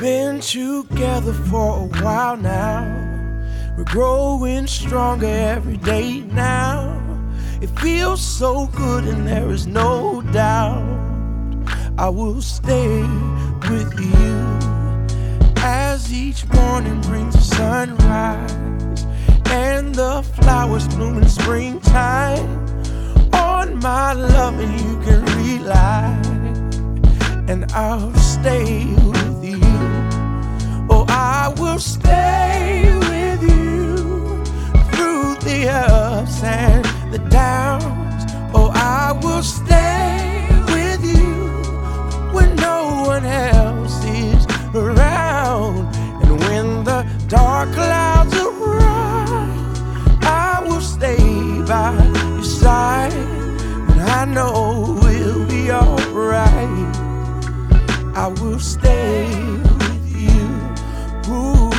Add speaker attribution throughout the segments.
Speaker 1: Been together for a while now. We're growing stronger every day now. It feels so good and there is no doubt I will stay with you. As each morning brings the sunrise and the flowers bloom in springtime, on my loving you can rely, and I'll stay with you. Oh, I will stay with you through the ups and the downs. Oh, I will stay with you when no one else is around. And when the dark clouds arise, I will stay by your side, and I know we'll be alright. I will stay with you. Ooh,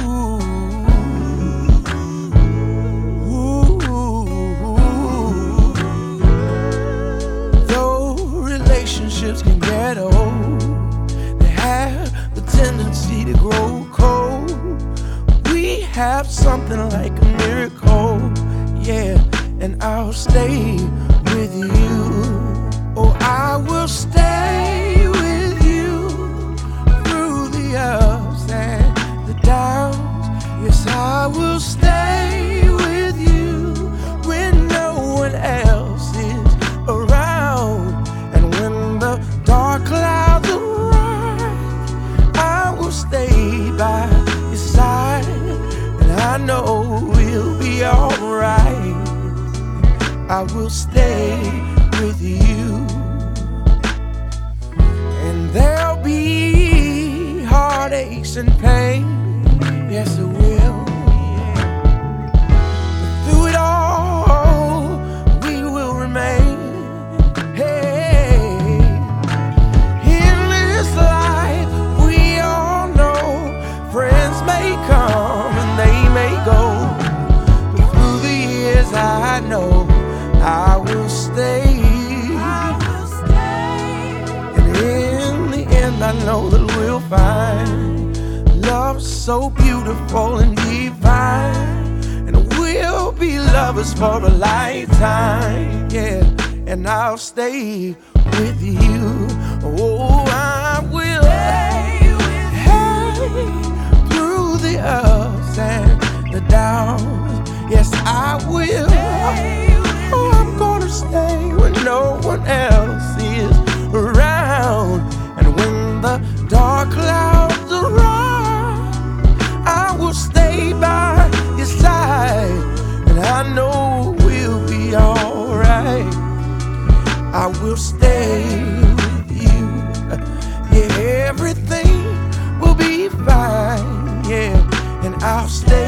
Speaker 1: ooh, ooh. Though relationships can get old, they have the tendency to grow cold. We have something like a miracle, yeah, and I'll stay with you. Oh, I will stay with you through the ups and the downs. Yes, I will stay with you when no one else is around. And when the dark clouds arise, I will stay by your side, and I know we'll be alright. I will stay with you. And there'll be heartaches and pain, yes it will. But through it all, we will remain. Hey, in this life, we all know friends may come and they may go, but through the years I know I will stay. And in the end I know that we'll find love so beautiful and divine, and we'll be lovers for a lifetime, yeah. And I'll stay with you. Oh, I will stay through the ups and the downs. Yes, I will. Oh, I'm gonna stay when no one else is around. And when the dark clouds arise, I will stay by your side, and I know we'll be alright. I will stay with you. Yeah, everything will be fine, yeah, and I'll stay